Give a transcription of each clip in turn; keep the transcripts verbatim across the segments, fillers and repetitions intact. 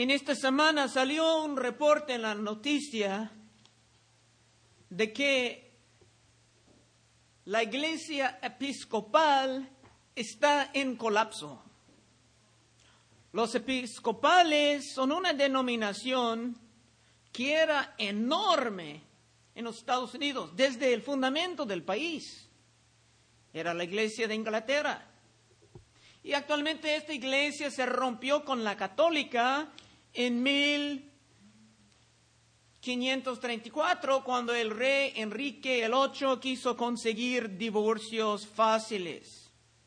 En esta semana salió un reporte en la noticia de que la iglesia episcopal está en colapso. Los episcopales son una denominación que era enorme en los Estados Unidos, desde el fundamento del país. Era la iglesia de Inglaterra. Y actualmente esta iglesia se rompió con la católica en mil quinientos treinta y cuatro, cuando el rey Enrique el octavo quiso conseguir divorcios fáciles.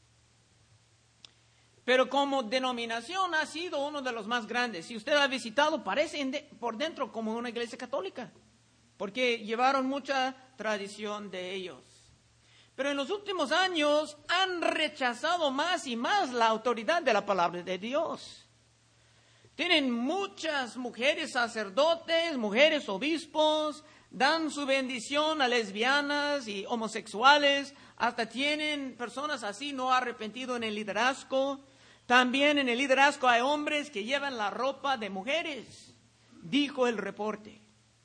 Pero como denominación ha sido uno de los más grandes. Si usted ha visitado, parece por dentro como una iglesia católica, porque llevaron mucha tradición de ellos. Pero en los últimos años han rechazado más y más la autoridad de la palabra de Dios. Tienen muchas mujeres sacerdotes, mujeres obispos, dan su bendición a lesbianas y homosexuales, hasta tienen personas así no arrepentido en el liderazgo. También en el liderazgo hay hombres que llevan la ropa de mujeres, dijo el reporte.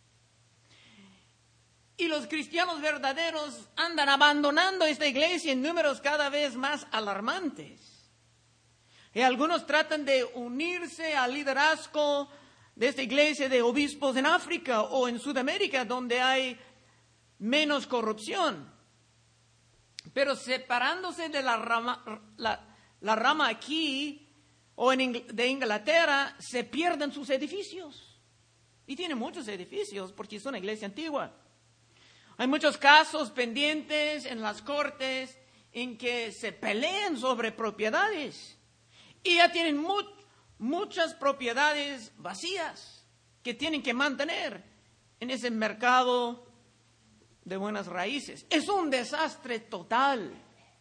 Y los cristianos verdaderos andan abandonando esta iglesia en números cada vez más alarmantes. Y algunos tratan de unirse al liderazgo de esta iglesia de obispos en África o en Sudamérica, donde hay menos corrupción. Pero separándose de la rama, la, la rama aquí o en, de Inglaterra, se pierden sus edificios. Y tienen muchos edificios porque es una iglesia antigua. Hay muchos casos pendientes en las cortes en que se pelean sobre propiedades. Y ya tienen mu- muchas propiedades vacías que tienen que mantener en ese mercado de buenas raíces. Es un desastre total.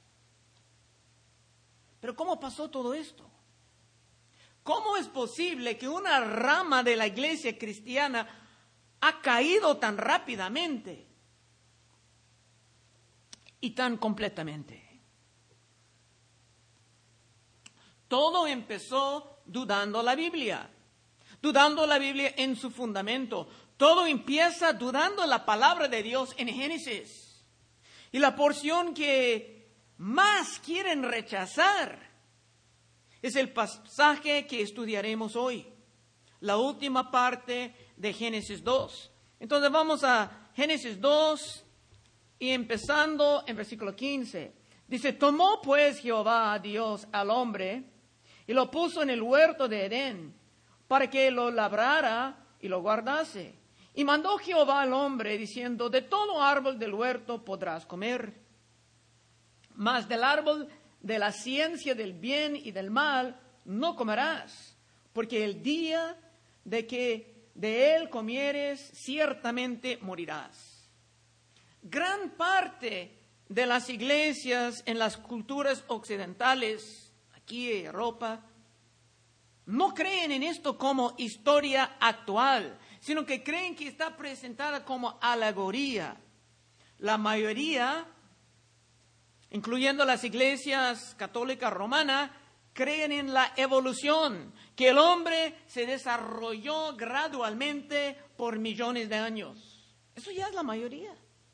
Pero ¿cómo pasó todo esto? ¿Cómo es posible que una rama de la iglesia cristiana ha caído tan rápidamente y tan completamente? Todo empezó dudando la Biblia, dudando la Biblia en su fundamento. Todo empieza dudando la palabra de Dios en Génesis. Y la porción que más quieren rechazar es el pasaje que estudiaremos hoy, la última parte de Génesis dos. Entonces vamos a Génesis dos y empezando en versículo quince. Dice, tomó pues Jehová Dios al hombre y lo puso en el huerto de Edén para que lo labrara y lo guardase. Y mandó Jehová al hombre diciendo, de todo árbol del huerto podrás comer, mas del árbol de la ciencia del bien y del mal no comerás, porque el día de que de él comieres ciertamente morirás. Gran parte de las iglesias en las culturas occidentales, aquí en Europa, no creen en esto como historia actual, sino que creen que está presentada como alegoría. La mayoría, incluyendo las iglesias católicas romanas, creen en la evolución, que el hombre se desarrolló gradualmente por millones de años. Eso ya es la mayoría.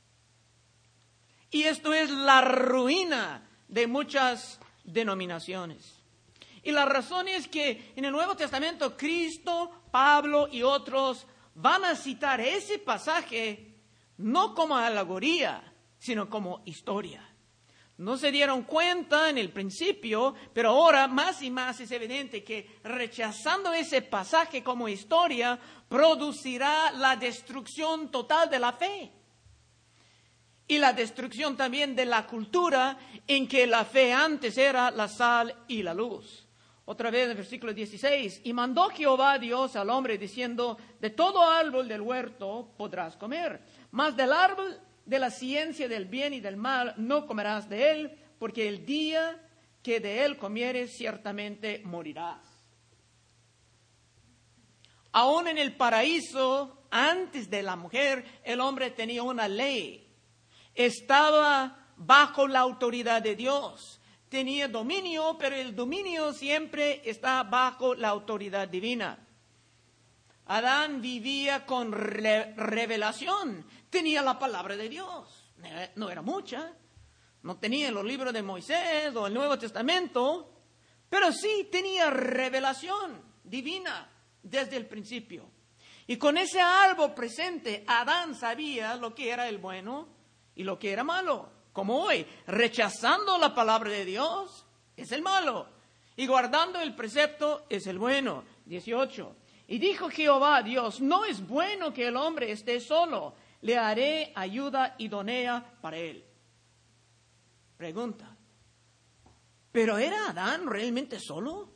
Y esto es la ruina de muchas denominaciones. Y la razón es que en el Nuevo Testamento Cristo, Pablo y otros van a citar ese pasaje no como alegoría, sino como historia. No se dieron cuenta en el principio, pero ahora más y más es evidente que rechazando ese pasaje como historia producirá la destrucción total de la fe. Y la destrucción también de la cultura en que la fe antes era la sal y la luz. Otra vez en el versículo dieciséis. Y mandó Jehová Dios al hombre diciendo, de todo árbol del huerto podrás comer, mas del árbol de la ciencia del bien y del mal no comerás de él, porque el día que de él comieres ciertamente morirás. Aún en el paraíso, antes de la mujer, el hombre tenía una ley. Estaba bajo la autoridad de Dios. Tenía dominio, pero el dominio siempre está bajo la autoridad divina. Adán vivía con re- revelación. Tenía la palabra de Dios. No era mucha. No tenía los libros de Moisés o el Nuevo Testamento. Pero sí tenía revelación divina desde el principio. Y con ese árbol presente, Adán sabía lo que era el bueno y lo que era malo. Como hoy, rechazando la palabra de Dios es el malo. Y guardando el precepto es el bueno. dieciocho. Y dijo Jehová Dios, no es bueno que el hombre esté solo. Le haré ayuda idónea para él. Pregunta. ¿Pero era Adán realmente solo?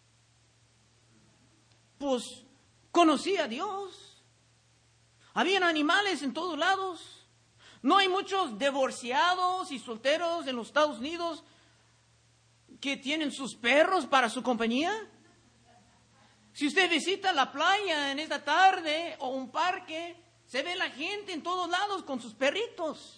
Pues conocía a Dios. Habían animales en todos lados. No hay muchos divorciados y solteros en los Estados Unidos que tienen sus perros para su compañía. Si usted visita la playa en esta tarde o un parque, se ve la gente en todos lados con sus perritos.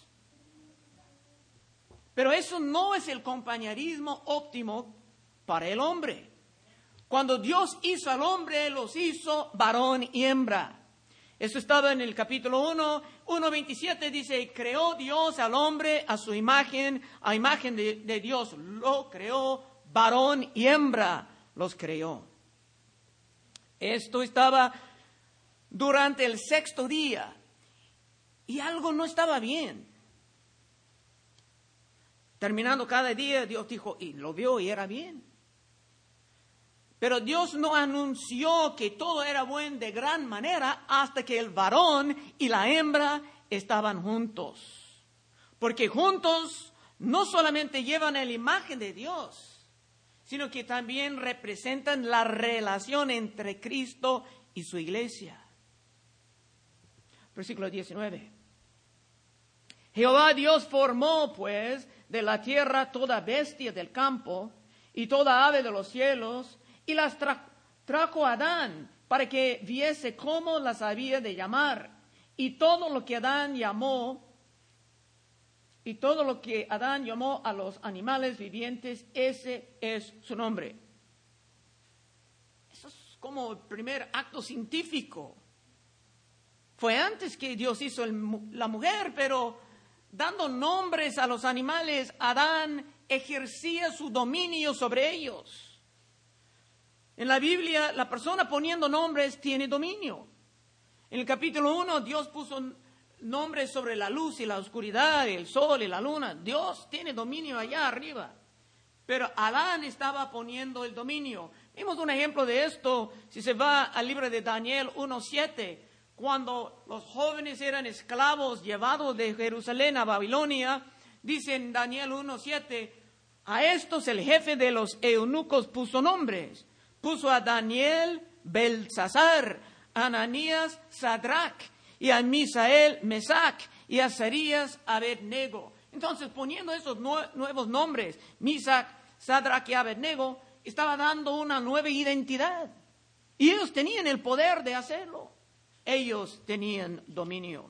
Pero eso no es el compañerismo óptimo para el hombre. Cuando Dios hizo al hombre, los hizo varón y hembra. Eso estaba en el capítulo uno, uno veintisiete, dice, creó Dios al hombre a su imagen, a imagen de, de Dios. Lo creó, varón y hembra los creó. Esto estaba durante el sexto día y algo no estaba bien. Terminando cada día, Dios dijo, y lo vio y era bien. Pero Dios no anunció que todo era bueno de gran manera hasta que el varón y la hembra estaban juntos. Porque juntos no solamente llevan la imagen de Dios, sino que también representan la relación entre Cristo y su iglesia. Versículo diecinueve. Jehová Dios formó, pues, de la tierra toda bestia del campo y toda ave de los cielos, y las tra- trajo a Adán para que viese cómo las había de llamar. Y todo lo que Adán llamó, y todo lo que Adán llamó a los animales vivientes, ese es su nombre. Eso es como el primer acto científico. Fue antes que Dios hizo el, la mujer, pero dando nombres a los animales, Adán ejercía su dominio sobre ellos. En la Biblia, la persona poniendo nombres tiene dominio. En el capítulo uno, Dios puso nombres sobre la luz y la oscuridad, el sol y la luna. Dios tiene dominio allá arriba. Pero Adán estaba poniendo el dominio. Vimos un ejemplo de esto si se va al libro de Daniel uno siete. Cuando los jóvenes eran esclavos llevados de Jerusalén a Babilonia, dice en Daniel uno siete, a estos el jefe de los eunucos puso nombres. Puso a Daniel, Belsasar, a Ananías, Sadrach, y a Misael, Mesac, y a Azarías, Abednego. Entonces, poniendo esos nue- nuevos nombres, Misac, Sadrach y Abednego, estaba dando una nueva identidad. Y ellos tenían el poder de hacerlo. Ellos tenían dominio.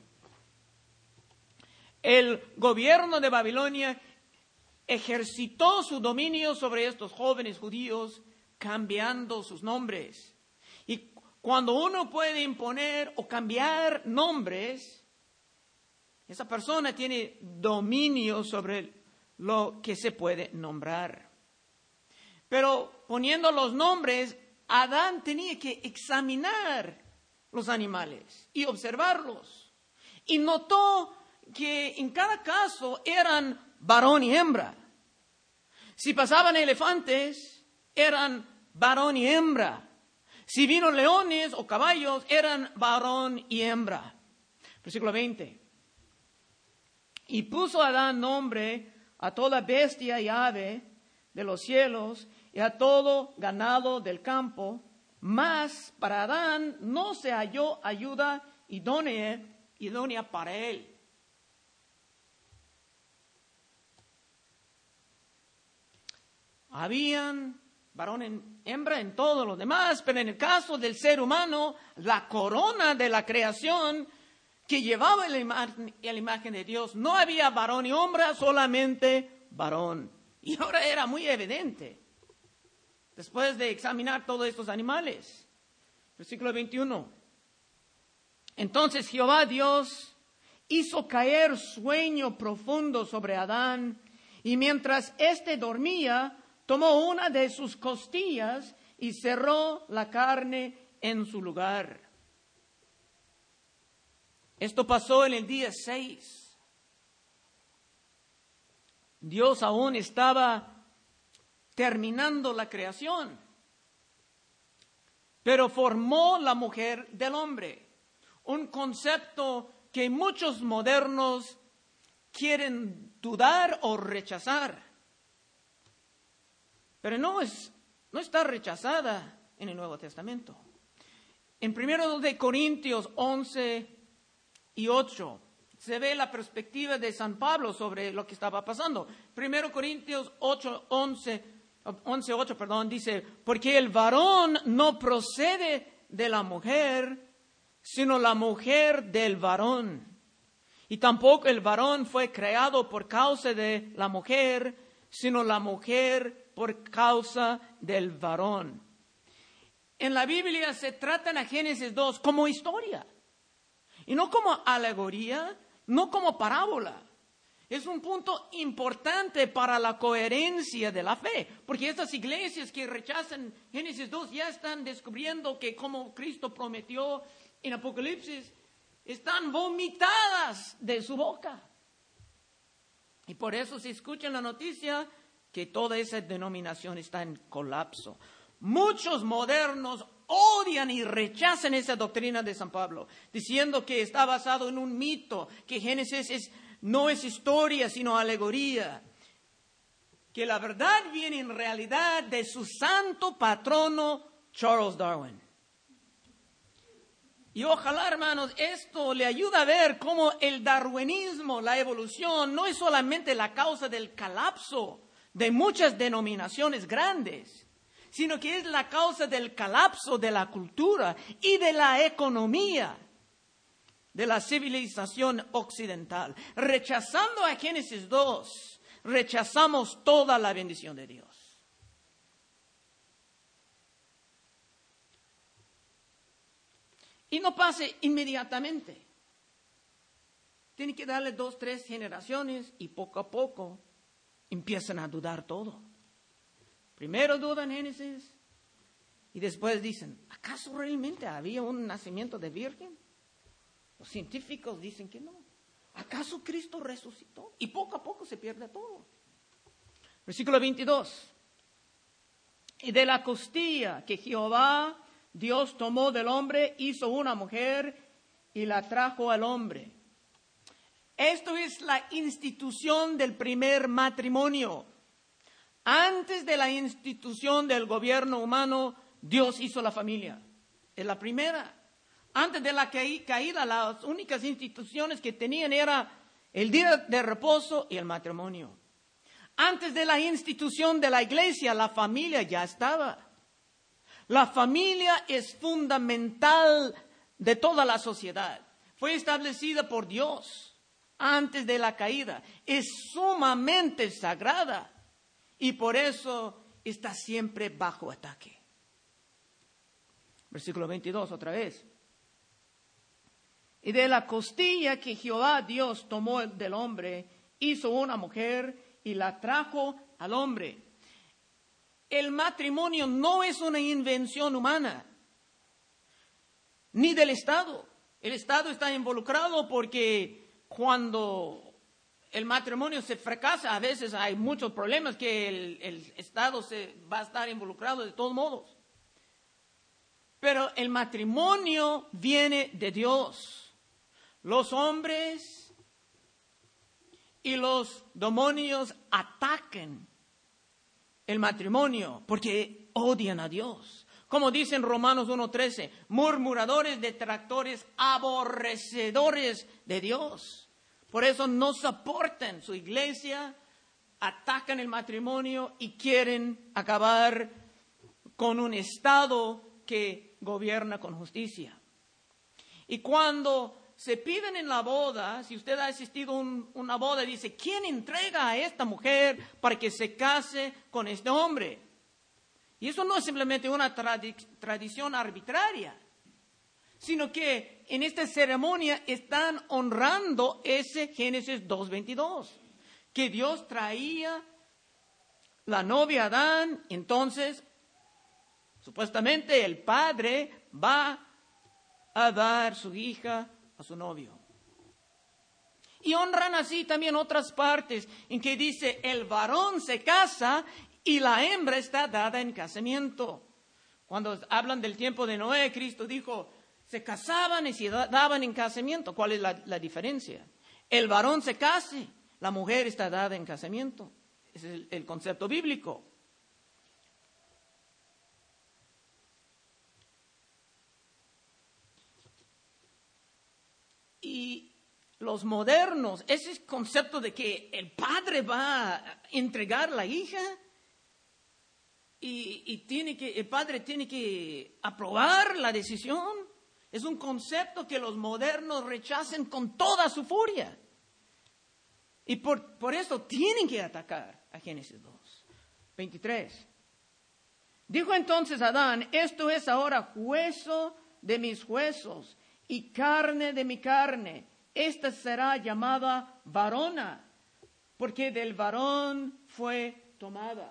El gobierno de Babilonia ejercitó su dominio sobre estos jóvenes judíos, cambiando sus nombres. Y cuando uno puede imponer o cambiar nombres, esa persona tiene dominio sobre lo que se puede nombrar. Pero poniendo los nombres, Adán tenía que examinar los animales y observarlos. Y notó que en cada caso eran varón y hembra. Si pasaban elefantes, eran varón y hembra. Si vino leones o caballos, eran varón y hembra. Versículo veinte. Y puso Adán nombre a toda bestia y ave de los cielos y a todo ganado del campo, mas para Adán no se halló ayuda idónea, idónea para él. Habían varón en hembra en todos los demás, pero en el caso del ser humano, la corona de la creación que llevaba la imagen, la imagen de Dios, no había varón y hembra, solamente varón. Y ahora era muy evidente, después de examinar todos estos animales. Versículo veintiuno. Entonces Jehová Dios hizo caer sueño profundo sobre Adán, y mientras éste dormía, tomó una de sus costillas y cerró la carne en su lugar. Esto pasó en el día seis. Dios aún estaba terminando la creación, pero formó la mujer del hombre. Un concepto que muchos modernos quieren dudar o rechazar. Pero no es, no está rechazada en el Nuevo Testamento. En primero de Corintios once y ocho se ve la perspectiva de San Pablo sobre lo que estaba pasando. primero Corintios ocho, once, once, ocho, perdón, dice, porque el varón no procede de la mujer, sino la mujer del varón. Y tampoco el varón fue creado por causa de la mujer, sino la mujer por causa del varón. En la Biblia se tratan a Génesis dos como historia, y no como alegoría, no como parábola. Es un punto importante para la coherencia de la fe, porque estas iglesias que rechazan Génesis dos ya están descubriendo que como Cristo prometió en Apocalipsis, están vomitadas de su boca. Y por eso se escucha en la noticia que toda esa denominación está en colapso. Muchos modernos odian y rechazan esa doctrina de San Pablo, diciendo que está basado en un mito, que Génesis es, no es historia, sino alegoría. Que la verdad viene en realidad de su santo patrono, Charles Darwin. Y ojalá, hermanos, esto le ayuda a ver cómo el darwinismo, la evolución, no es solamente la causa del colapso de muchas denominaciones grandes, sino que es la causa del colapso de la cultura y de la economía de la civilización occidental. Rechazando a Génesis dos, rechazamos toda la bendición de Dios. Y no pase inmediatamente. Tiene que darle dos, tres generaciones y poco a poco empiezan a dudar todo. Primero dudan Génesis y después dicen, ¿acaso realmente había un nacimiento de virgen? Los científicos dicen que no. ¿Acaso Cristo resucitó? Y poco a poco se pierde todo. Versículo veintidós. Y de la costilla que Jehová Dios tomó del hombre, hizo una mujer y la trajo al hombre. Esto es la institución del primer matrimonio. Antes de la institución del gobierno humano, Dios hizo la familia. Es la primera. Antes de la caída, las únicas instituciones que tenían era el día de reposo y el matrimonio. Antes de la institución de la iglesia, la familia ya estaba. La familia es fundamental de toda la sociedad. Fue establecida por Dios antes de la caída. Es sumamente sagrada y por eso está siempre bajo ataque. Versículo veintidós otra vez. Y de la costilla que Jehová Dios tomó del hombre, hizo una mujer y la trajo al hombre. El matrimonio no es una invención humana, ni del Estado. El Estado está involucrado porque cuando el matrimonio se fracasa, a veces hay muchos problemas que el, el Estado se va a estar involucrado de todos modos. Pero el matrimonio viene de Dios. Los hombres y los demonios atacan el matrimonio porque odian a Dios. Como dice en Romanos uno trece, murmuradores, detractores, aborrecedores de Dios. Por eso no soportan su iglesia, atacan el matrimonio y quieren acabar con un Estado que gobierna con justicia. Y cuando se piden en la boda, si usted ha asistido a un, una boda, dice, ¿quién entrega a esta mujer para que se case con este hombre? Y eso no es simplemente una tradi- tradición arbitraria, sino que en esta ceremonia están honrando ese Génesis dos veintidós, que Dios traía la novia a Adán. Entonces, supuestamente el padre va a dar su hija a su novio. Y honran así también otras partes en que dice el varón se casa y la hembra está dada en casamiento. Cuando hablan del tiempo de Noé, Cristo dijo, se casaban y se daban en casamiento. ¿Cuál es la, la diferencia? El varón se case, la mujer está dada en casamiento. Ese es el, el concepto bíblico. Y los modernos, ese concepto de que el padre va a entregar la hija y, y tiene que, el padre tiene que aprobar la decisión, es un concepto que los modernos rechazan con toda su furia. Y por, por eso tienen que atacar a Génesis dos veintitrés. Dijo entonces Adán, esto es ahora hueso de mis huesos y carne de mi carne. Esta será llamada varona, porque del varón fue tomada.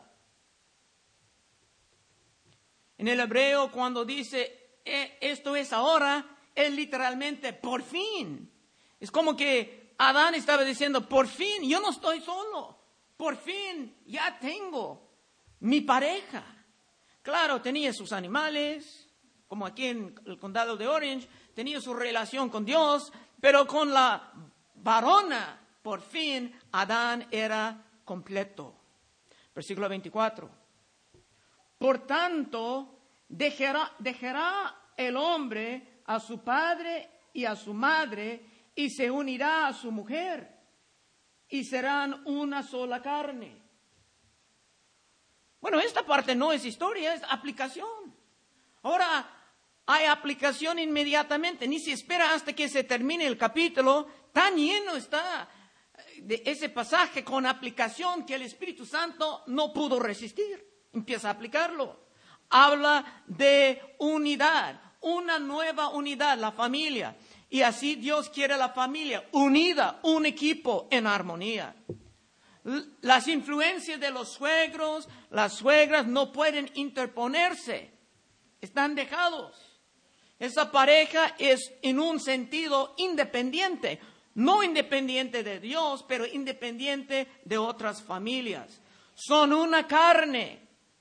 En el hebreo, cuando dice eh, esto es ahora, es literalmente por fin. Es como que Adán estaba diciendo, por fin, yo no estoy solo. Por fin, ya tengo mi pareja. Claro, tenía sus animales, como aquí en el condado de Orange, tenía su relación con Dios, pero con la varona, por fin, Adán era completo. Versículo veinticuatro. Por tanto, dejará, dejará el hombre a su padre y a su madre y se unirá a su mujer y serán una sola carne. Bueno, esta parte no es historia, es aplicación. Ahora, hay aplicación inmediatamente, ni se espera hasta que se termine el capítulo. Tan lleno está de ese pasaje con aplicación que el Espíritu Santo no pudo resistir. Empieza a aplicarlo. Habla de unidad, una nueva unidad, la familia. Y así Dios quiere la familia unida, un equipo en armonía. Las influencias de los suegros, las suegras no pueden interponerse. Están dejados. Esa pareja es en un sentido independiente, no independiente de Dios, pero independiente de otras familias. Son una carne.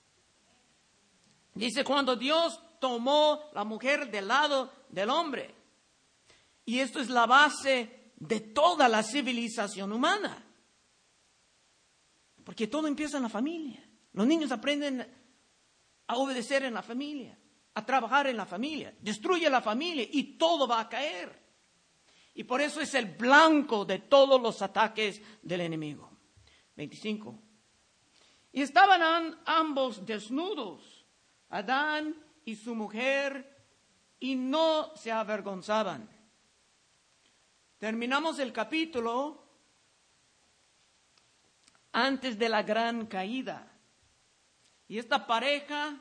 Dice cuando Dios tomó la mujer del lado del hombre. Y esto es la base de toda la civilización humana. Porque todo empieza en la familia. Los niños aprenden a obedecer en la familia, a trabajar en la familia. Destruye la familia y todo va a caer. Y por eso es el blanco de todos los ataques del enemigo. veinticinco. Y estaban ambos desnudos, Adán y su mujer, y no se avergonzaban. Terminamos el capítulo antes de la gran caída. Y esta pareja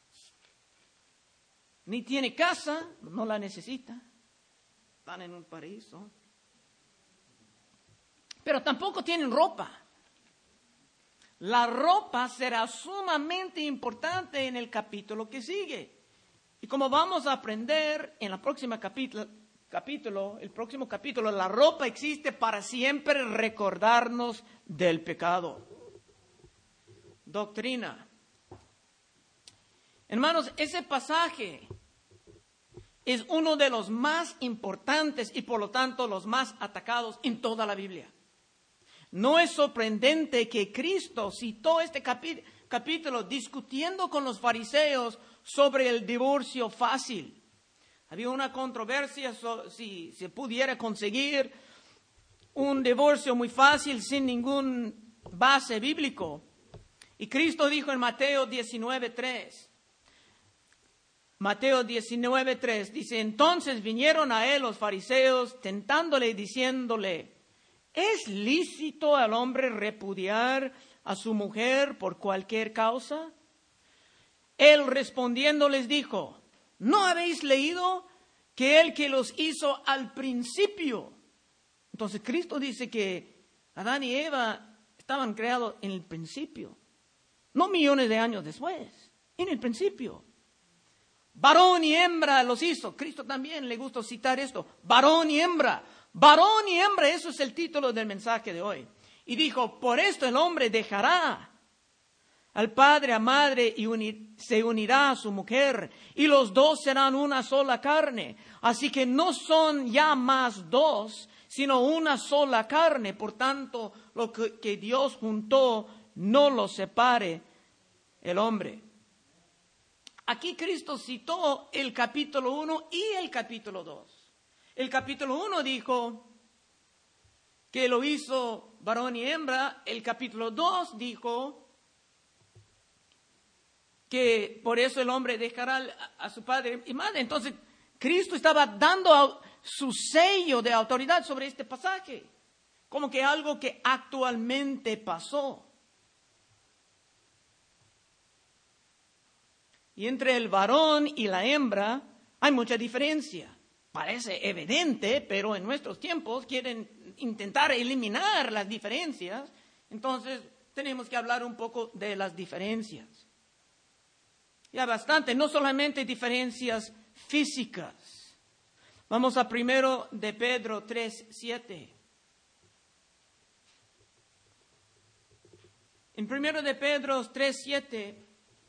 ni tiene casa, no la necesita. Están en un paraíso. Pero tampoco tienen ropa. La ropa será sumamente importante en el capítulo que sigue. Y como vamos a aprender en la próxima capítulo, capítulo, el próximo capítulo, la ropa existe para siempre recordarnos del pecado. Doctrina. Hermanos, ese pasaje es uno de los más importantes y por lo tanto los más atacados en toda la Biblia. No es sorprendente que Cristo citó este capi- capítulo discutiendo con los fariseos sobre el divorcio fácil. Había una controversia so, si se pudiera conseguir un divorcio muy fácil sin ningún base bíblico. Y Cristo dijo en Mateo diecinueve tres. Mateo diecinueve tres dice, entonces vinieron a él los fariseos tentándole y diciéndole, ¿es lícito al hombre repudiar a su mujer por cualquier causa? Él respondiendo les dijo, ¿no habéis leído que el que los hizo al principio. Entonces Cristo dice que Adán y Eva estaban creados en el principio, no millones de años después, en el principio. Varón y hembra los hizo. Cristo también le gusta citar esto. Varón y hembra. Varón y hembra, eso es el título del mensaje de hoy. Y dijo, por esto el hombre dejará al padre, a madre, y unir, se unirá a su mujer, y los dos serán una sola carne. Así que no son ya más dos, sino una sola carne. Por tanto, lo que, que Dios juntó, no lo separe el hombre. Aquí Cristo citó el capítulo uno y el capítulo dos. El capítulo uno dijo que lo hizo varón y hembra. El capítulo dos dijo que por eso el hombre dejará a su padre y madre. Entonces, Cristo estaba dando su sello de autoridad sobre este pasaje, como que algo que actualmente pasó. Y entre el varón y la hembra hay mucha diferencia. Parece evidente, pero en nuestros tiempos quieren intentar eliminar las diferencias. Entonces tenemos que hablar un poco de las diferencias. Ya bastante, no solamente diferencias físicas. Vamos a primero de Pedro tres, siete. En primero de Pedro tres, siete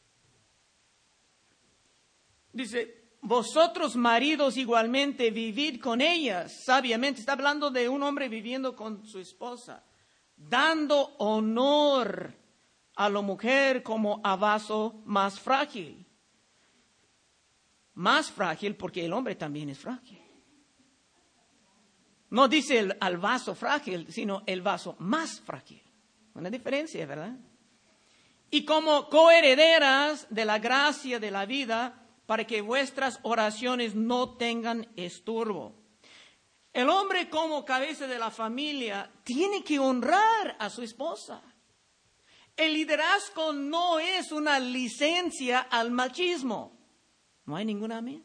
dice, vosotros maridos igualmente vivid con ellas sabiamente. Está hablando de un hombre viviendo con su esposa, dando honor a la mujer como a vaso más frágil. Más frágil porque el hombre también es frágil. No dice el, al vaso frágil, sino el vaso más frágil. Una diferencia, ¿verdad? Y como coherederas de la gracia de la vida, para que vuestras oraciones no tengan estorbo. El hombre como cabeza de la familia tiene que honrar a su esposa. El liderazgo no es una licencia al machismo. ¿No hay ninguna amén?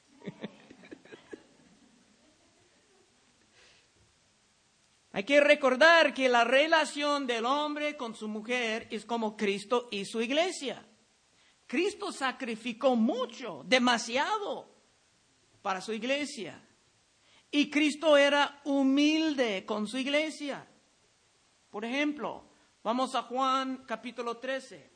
Hay que recordar que la relación del hombre con su mujer es como Cristo y su iglesia. Cristo sacrificó mucho, demasiado, para su iglesia. Y Cristo era humilde con su iglesia. Por ejemplo, vamos a Juan capítulo trece.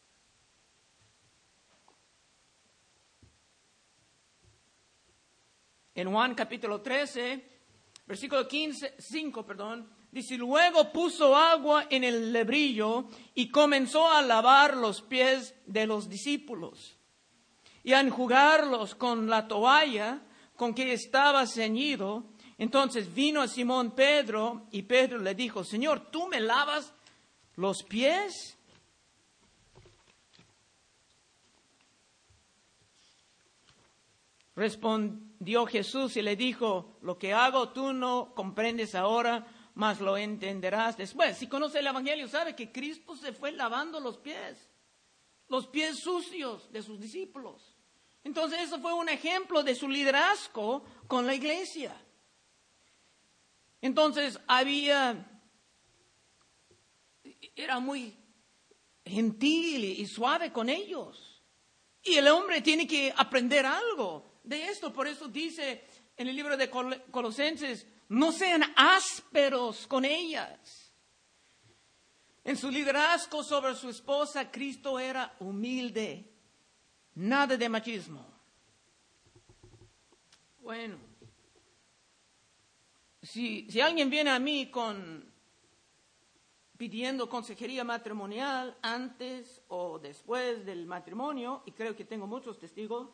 En Juan capítulo trece, versículo quince, cinco, perdón. Dice, luego puso agua en el lebrillo y comenzó a lavar los pies de los discípulos y a enjugarlos con la toalla con que estaba ceñido. Entonces vino a Simón Pedro y Pedro le dijo, Señor, ¿tú me lavas los pies? Respondió Jesús y le dijo, lo que hago tú no comprendes ahora, mas lo entenderás después. Si conoce el Evangelio, sabe que Cristo se fue lavando los pies, los pies sucios de sus discípulos. Entonces, eso fue un ejemplo de su liderazgo con la iglesia. Entonces, había, era muy gentil y suave con ellos. Y el hombre tiene que aprender algo de esto. Por eso dice en el libro de Colosenses, no sean ásperos con ellas. En su liderazgo sobre su esposa, Cristo era humilde. Nada de machismo. Bueno, si, si alguien viene a mí con pidiendo consejería matrimonial antes o después del matrimonio, y creo que tengo muchos testigos,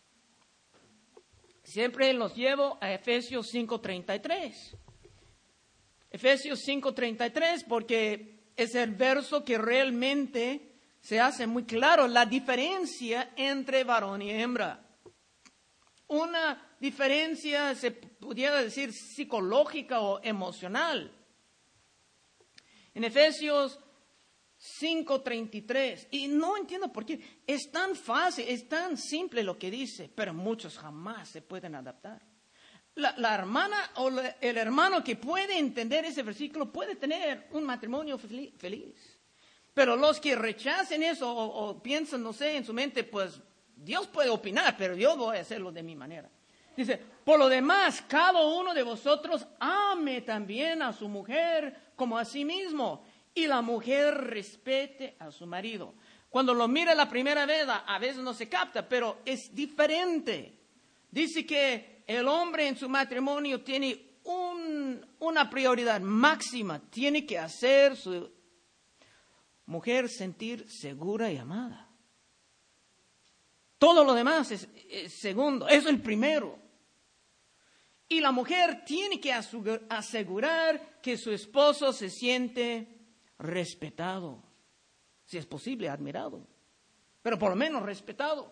siempre los llevo a Efesios cinco treinta y tres. Efesios cinco treinta y tres, porque es el verso que realmente se hace muy claro la diferencia entre varón y hembra. Una diferencia, se pudiera decir, psicológica o emocional. En Efesios cinco treinta y tres. Y no entiendo por qué. Es tan fácil, es tan simple lo que dice, pero muchos jamás se pueden adaptar. La, la hermana o la, el hermano que puede entender ese versículo puede tener un matrimonio feliz. Pero los que rechacen eso o, o piensan, no sé, en su mente, pues Dios puede opinar, pero yo voy a hacerlo de mi manera. Dice, por lo demás, cada uno de vosotros ame también a su mujer como a sí mismo, y la mujer respete a su marido. Cuando lo mira la primera vez, a veces no se capta, pero es diferente. Dice que el hombre en su matrimonio tiene un, una prioridad máxima, tiene que hacer su mujer sentir segura y amada. Todo lo demás es, es segundo, eso es el primero. Y la mujer tiene que asegurar que su esposo se siente respetado, si es posible, admirado, pero por lo menos respetado.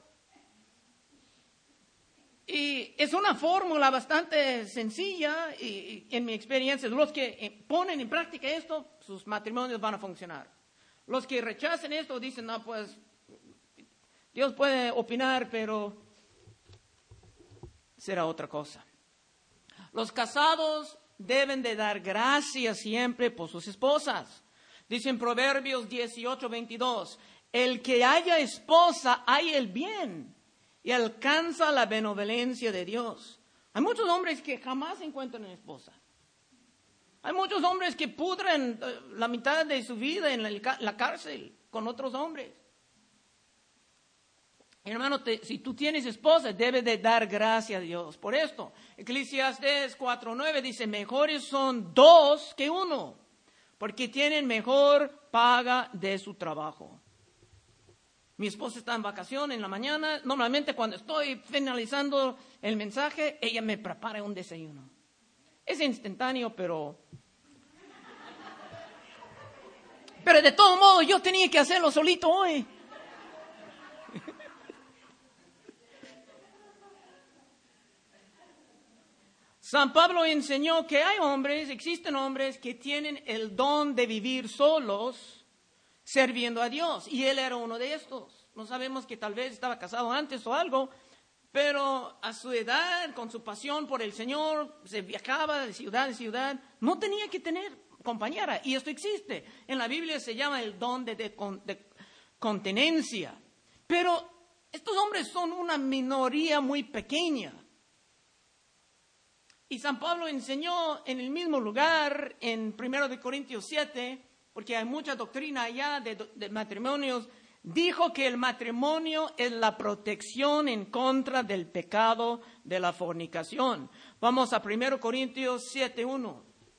Y es una fórmula bastante sencilla y, y en mi experiencia, los que ponen en práctica esto, sus matrimonios van a funcionar. Los que rechacen esto dicen, no, pues Dios puede opinar, pero será otra cosa. Los casados deben de dar gracias siempre por sus esposas. Dice en Proverbios dieciocho veintidós, el que haya esposa haya el bien y alcanza la benevolencia de Dios. Hay muchos hombres que jamás encuentran esposa. Hay muchos hombres que pudren la mitad de su vida en la, la cárcel con otros hombres. Hermano, te, si tú tienes esposa, debes de dar gracias a Dios por esto. Eclesiastés cuatro nueve dice, mejores son dos que uno, porque tienen mejor paga de su trabajo. Mi esposa está en vacaciones en la mañana. Normalmente cuando estoy finalizando el mensaje, ella me prepara un desayuno. Es instantáneo, pero... Pero de todo modo, yo tenía que hacerlo solito hoy. San Pablo enseñó que hay hombres, existen hombres que tienen el don de vivir solos sirviendo a Dios. Y él era uno de estos. No sabemos que tal vez estaba casado antes o algo, pero a su edad, con su pasión por el Señor, se viajaba de ciudad en ciudad, no tenía que tener compañera. Y esto existe. En la Biblia se llama el don de, de, de continencia. Pero estos hombres son una minoría muy pequeña. Y San Pablo enseñó en el mismo lugar, en primero de Corintios siete, porque hay mucha doctrina allá de, de matrimonios, dijo que el matrimonio es la protección en contra del pecado de la fornicación. Vamos a primero Corintios siete uno.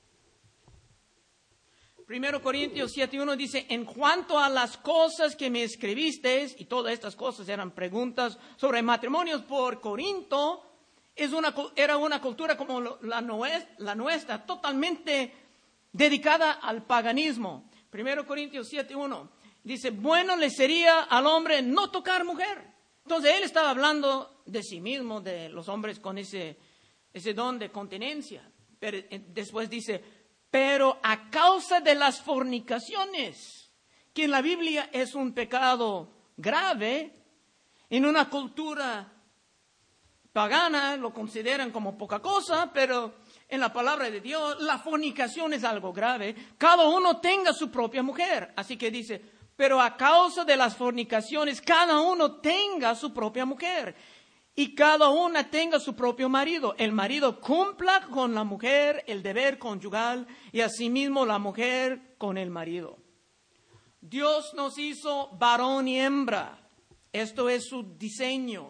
primero Corintios siete uno dice, en cuanto a las cosas que me escribisteis, y todas estas cosas eran preguntas sobre matrimonios por Corinto, Es una, era una cultura como la, la nuestra, totalmente dedicada al paganismo. primero Corintios siete uno dice, bueno le sería al hombre no tocar mujer. Entonces él estaba hablando de sí mismo, de los hombres con ese, ese don de continencia. Pero después dice, pero a causa de las fornicaciones, que en la Biblia es un pecado grave, en una cultura pagana lo consideran como poca cosa, pero en la palabra de Dios la fornicación es algo grave. Cada uno tenga su propia mujer. Así que dice, pero a causa de las fornicaciones cada uno tenga su propia mujer y cada una tenga su propio marido. El marido cumpla con la mujer el deber conyugal y asimismo la mujer con el marido. Dios nos hizo varón y hembra. Esto es su diseño.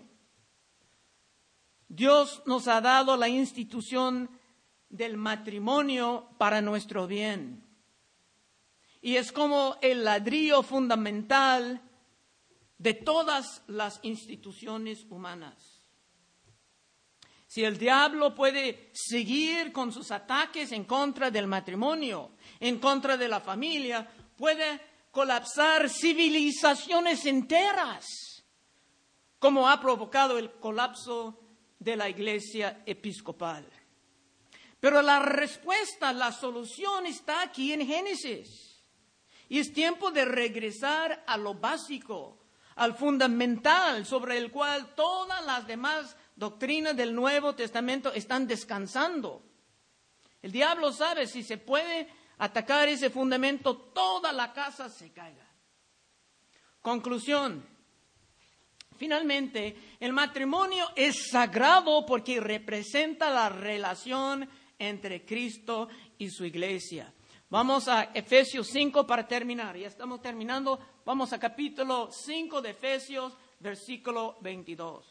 Dios nos ha dado la institución del matrimonio para nuestro bien. Y es como el ladrillo fundamental de todas las instituciones humanas. Si el diablo puede seguir con sus ataques en contra del matrimonio, en contra de la familia, puede colapsar civilizaciones enteras, como ha provocado el colapso de la iglesia episcopal. Pero la respuesta, la solución está aquí en Génesis. Y es tiempo de regresar a lo básico, al fundamental sobre el cual todas las demás doctrinas del Nuevo Testamento están descansando. El diablo sabe, si se puede atacar ese fundamento, toda la casa se caiga. Conclusión. Finalmente, el matrimonio es sagrado porque representa la relación entre Cristo y su iglesia. Vamos a Efesios cinco para terminar. Ya estamos terminando. Vamos a capítulo cinco de Efesios, versículo veintidós.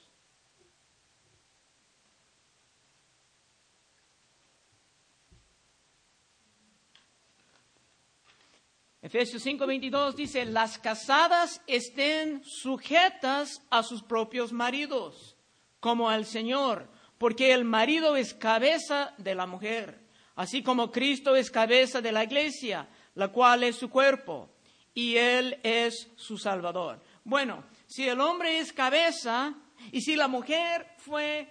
Efesios cinco, veintidós dice, las casadas estén sujetas a sus propios maridos, como al Señor, porque el marido es cabeza de la mujer, así como Cristo es cabeza de la iglesia, la cual es su cuerpo, y Él es su Salvador. Bueno, si el hombre es cabeza, y si la mujer fue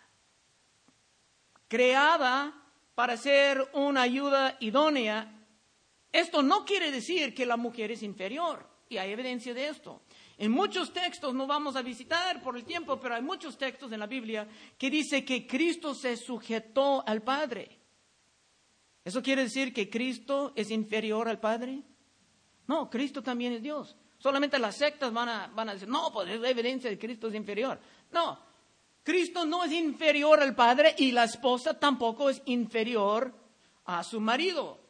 creada para ser una ayuda idónea, esto no quiere decir que la mujer es inferior, y hay evidencia de esto. En muchos textos, no vamos a visitar por el tiempo, pero hay muchos textos en la Biblia que dice que Cristo se sujetó al Padre. ¿Eso quiere decir que Cristo es inferior al Padre? No, Cristo también es Dios. Solamente las sectas van a, van a decir, no, pues es la evidencia de que Cristo es inferior. No, Cristo no es inferior al Padre y la esposa tampoco es inferior a su marido.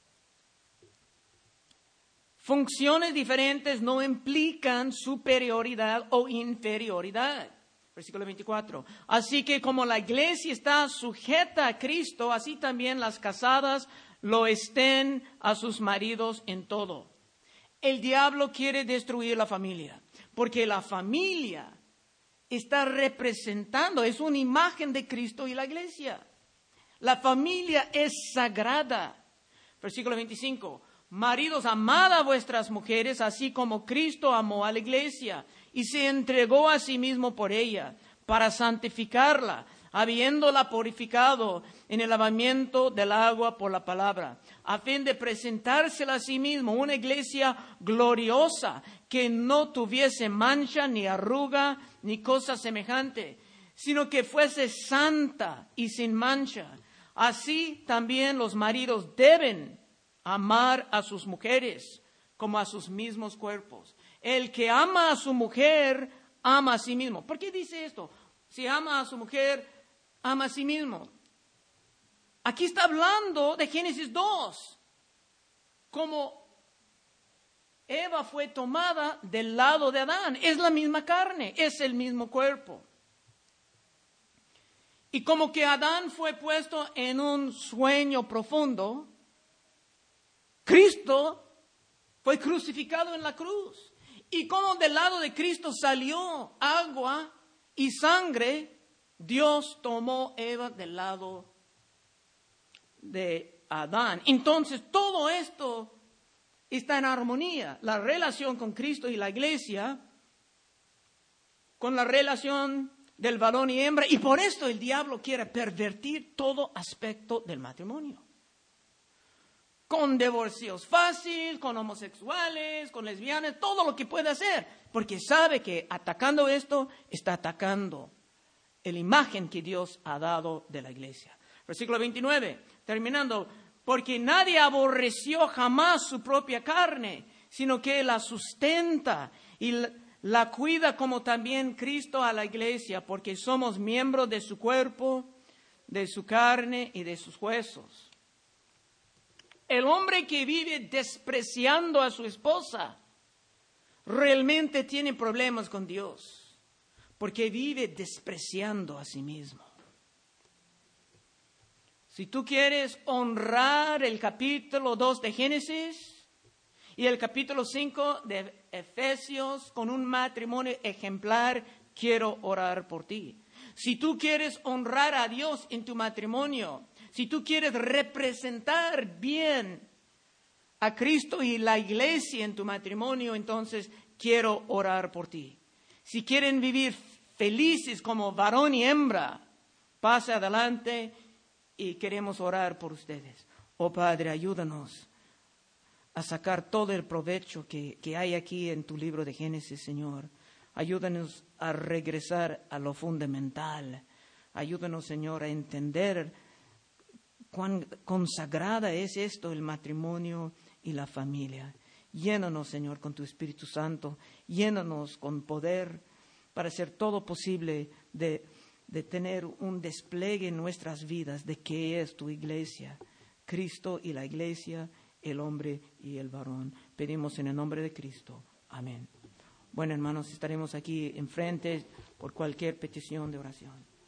Funciones diferentes no implican superioridad o inferioridad. Versículo veinticuatro. Así que como la iglesia está sujeta a Cristo, así también las casadas lo estén a sus maridos en todo. El diablo quiere destruir la familia, porque la familia está representando, es una imagen de Cristo y la iglesia. La familia es sagrada. Versículo veinticinco. Maridos, amad a vuestras mujeres, así como Cristo amó a la iglesia y se entregó a sí mismo por ella, para santificarla, habiéndola purificado en el lavamiento del agua por la palabra, a fin de presentársela a sí mismo una iglesia gloriosa, que no tuviese mancha, ni arruga, ni cosa semejante, sino que fuese santa y sin mancha. Así también los maridos deben amar a sus mujeres como a sus mismos cuerpos. El que ama a su mujer, ama a sí mismo. ¿Por qué dice esto? Si ama a su mujer, ama a sí mismo. Aquí está hablando de Génesis dos. Como Eva fue tomada del lado de Adán. Es la misma carne, es el mismo cuerpo. Y como que Adán fue puesto en un sueño profundo, Cristo fue crucificado en la cruz. Y como del lado de Cristo salió agua y sangre, Dios tomó Eva del lado de Adán. Entonces todo esto está en armonía. La relación con Cristo y la iglesia, con la relación del varón y hembra. Y por esto el diablo quiere pervertir todo aspecto del matrimonio. Con divorcios fáciles, con homosexuales, con lesbianas, todo lo que puede hacer. Porque sabe que atacando esto, está atacando la imagen que Dios ha dado de la iglesia. Versículo veintinueve, terminando. Porque nadie aborreció jamás su propia carne, sino que la sustenta y la, la cuida, como también Cristo a la iglesia, porque somos miembros de su cuerpo, de su carne y de sus huesos. El hombre que vive despreciando a su esposa realmente tiene problemas con Dios, porque vive despreciando a sí mismo. Si tú quieres honrar el capítulo dos de Génesis y el capítulo cinco de Efesios con un matrimonio ejemplar, quiero orar por ti. Si tú quieres honrar a Dios en tu matrimonio, si tú quieres representar bien a Cristo y la iglesia en tu matrimonio, entonces quiero orar por ti. Si quieren vivir felices como varón y hembra, pase adelante y queremos orar por ustedes. Oh Padre, ayúdanos a sacar todo el provecho que, que hay aquí en tu libro de Génesis, Señor. Ayúdanos a regresar a lo fundamental. Ayúdanos, Señor, a entender cuán consagrada es esto, el matrimonio y la familia. Llénanos, Señor, con tu Espíritu Santo. Llénanos con poder para hacer todo posible de, de tener un despliegue en nuestras vidas de qué es tu iglesia, Cristo y la iglesia, el hombre y el varón. Pedimos en el nombre de Cristo. Amén. Bueno, hermanos, estaremos aquí enfrente por cualquier petición de oración.